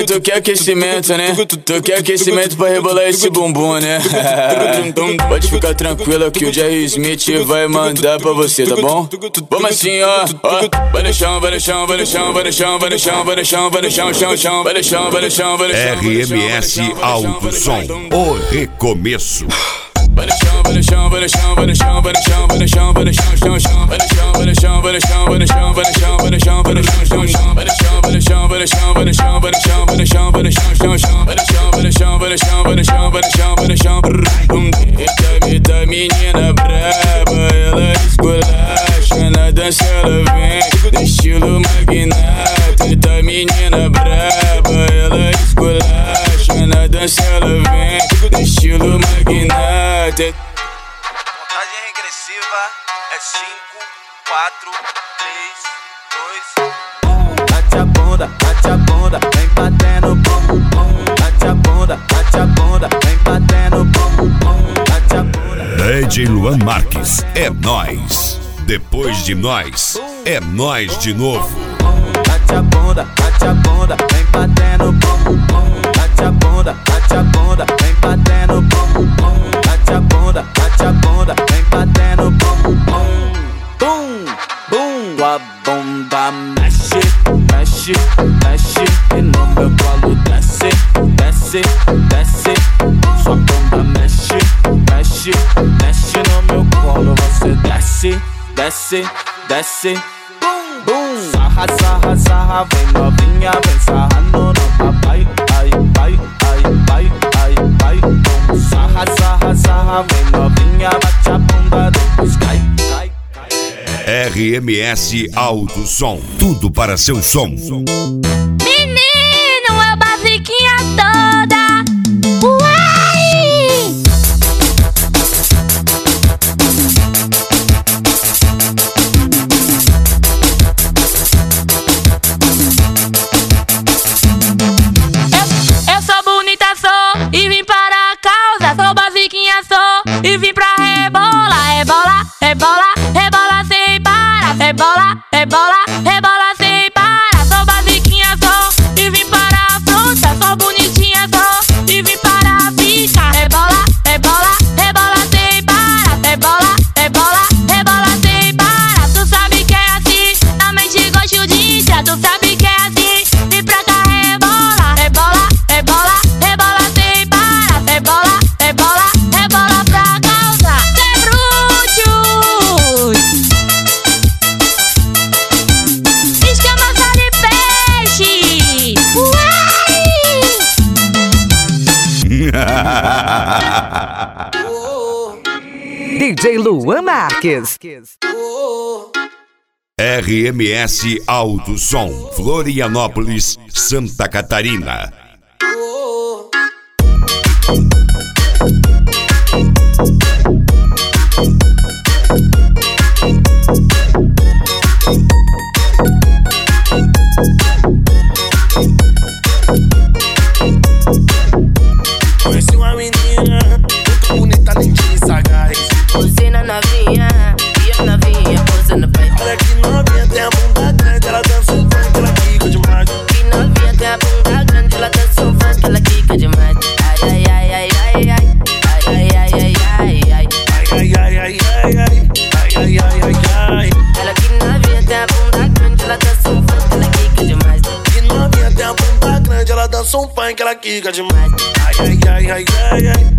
Ai, tu quer aquecimento, né? Tu quer aquecimento pra rebolar esse bumbum, né? Pode ficar tranquila que o Jerry Smith vai mandar pra você, tá bom? Vamos assim, ó. Vai no chão, vai no chão, vai no chão, vai no chão, vai no chão, vai no chão, vai no chão, chão, chão, vai no chão, vai no chão, vai no chão. RMS Alto Som, o recomeço. Vai no chão, vai no chão, vai no chão, vai no chão, vai no chão, vai no chão, vai no chão, chão, chão. Vai no chão, vai no chão, vai no chão, vai no chão, vai no chão, vai no chão, vai no chão, chão, chão. Vai no chão, vai no chão, vai no chão, vai no chão, vai no chão, vai no chão, vai no chão, chão, chão. Vai no chão, vai no chão, vai no chão, vai no chão, vai no chão, vai no chão. Eita menina braba, ela esculacha, na dança ela vem, no estilo magnata. Eita menina braba, ela esculacha, na dança ela vem, no estilo magnata. Contagem regressiva é 5, 4, 3, 2. Bate a bunda, vem batendo bum bum. Bate a bunda, vem batendo bum bum. Bate a bunda. DJ Luan Marques, é nóis. Depois de nós, é nós de novo. Bate a bunda, vem batendo bum bum. Bate a bunda, vem batendo bum bum. Bate a bunda, vem batendo bum bum. Bum, bum. Tua bunda mexe, mexe, mexe. E no meu colo desce, desce, desce. Sua bunda mexe, mexe, mexe. No meu colo você desce, desce, desce. Bum, bum. Sarra, sarra, sarra. Vem novinha, vem sarrando no papai. Ai, ai, ai, ai, ai, ai. Bum. Sarra, sarra, sarra. Vem novinha, bate a bunda, depois cai, cai, cai. RMS Alto Som, tudo para seu som. Menino, é basiquinha toda. Uai! Eu sou bonita, sou, e vim para a causa. Sou basiquinha, sou, e vim pra rebolar. Rebolar, rebolar, rebolar sem parar. Rebolar, rebolar, rebolar sem parar. Sou basiquinha, sou, e vim para a fronta. Sou bonitinha, sou, e vim para a pista. Rebolar, rebolar, rebolar sem parar. Rebolar, rebolar, rebolar sem parar. Tu sabe que é assim, na mente gosto de entrar. Tu sabe que é assim, vim pra cá rebolar. Rebolar, rebolar, rebolar sem parar. Rebolar, rebolar, rebolar pra causar. Sem bruxos, escama só de peixe. Uai! DJ Luan Marques. RMS Alto Som, Florianópolis, Santa Catarina. Conheci uma menina muito bonita, lindinha e sagaz. Você na novinha, e eu novinha, você no pai. Olha que novinha, tem a bunda grande, ela dança um funk, ela quica demais. Que novinha tem a bunda grande, ela dança um funk, ela quica demais. Ai, ai, ai, ai, ai, ai, ai, ai, ai, ai, ai. Ai, ai, ai, ai, ai, ai, ai, ai, ai, ai. Ela que novinha tem a bunda grande, ela dança um funk, ela quica demais. Que novinha tem a bunda grande, ela dança um funk, ela quica demais. Ai, ai, ai, ai, ai, ai.